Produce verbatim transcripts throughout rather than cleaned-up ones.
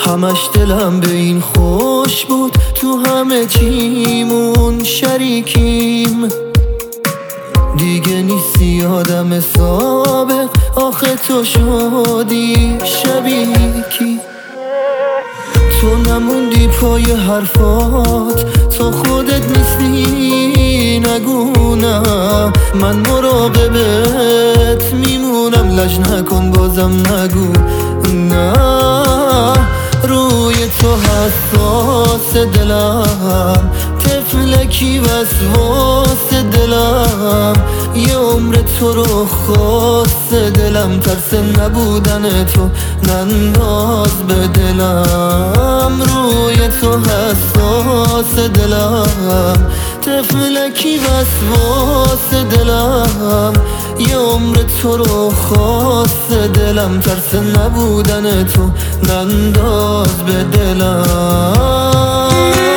همش دلم به این خوش بود، تو همه چیمون شریکیم. دیگه نیستی آدم سابق، آخه تو شدی شبیکی. تو نموندی پای حرفات، تو خودت نیستی نگو نه. من مراقبت میمونم، لج نکن بازم نگو نه. روی تو حساس دلم، طفلکی وسواس دلم. یه عمر تو رو خواست دلم، ترس نبودن تو ننداز به دلم. روی تو حساس دلم، طفلکی وسواس دلم. یه عمر تو رو خواست دلم، ترس نبودن تو ننداز به دلم.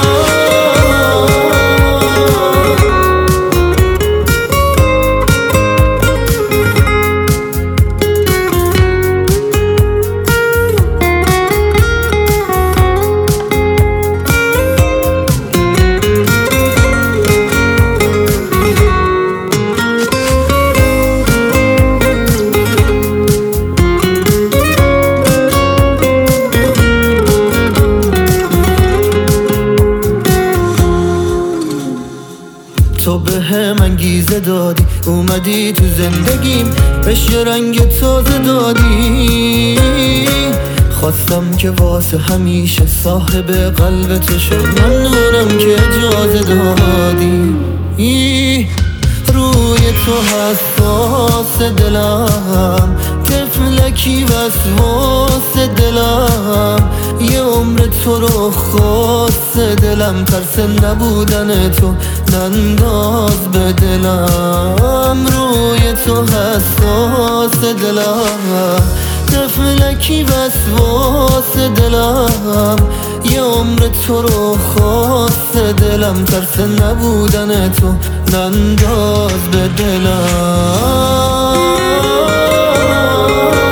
تو به هم انگیزه دادی، اومدی تو زندگیم، بهش یه رنگ تازه دادی. خواستم که واسه همیشه صاحب قلب تو شد، ممنونم که اجازه دادی. روی تو حساس دلم، طفلکی وسواس دلم. یه عمر تو رو خواست دلم، ترس نبودن تو ننداز به دلم. روی تو حساس دلم، طفلکی وسواس دلم. یه عمر تو رو خواست دلم، ترس نبودن تو ننداز به دلم.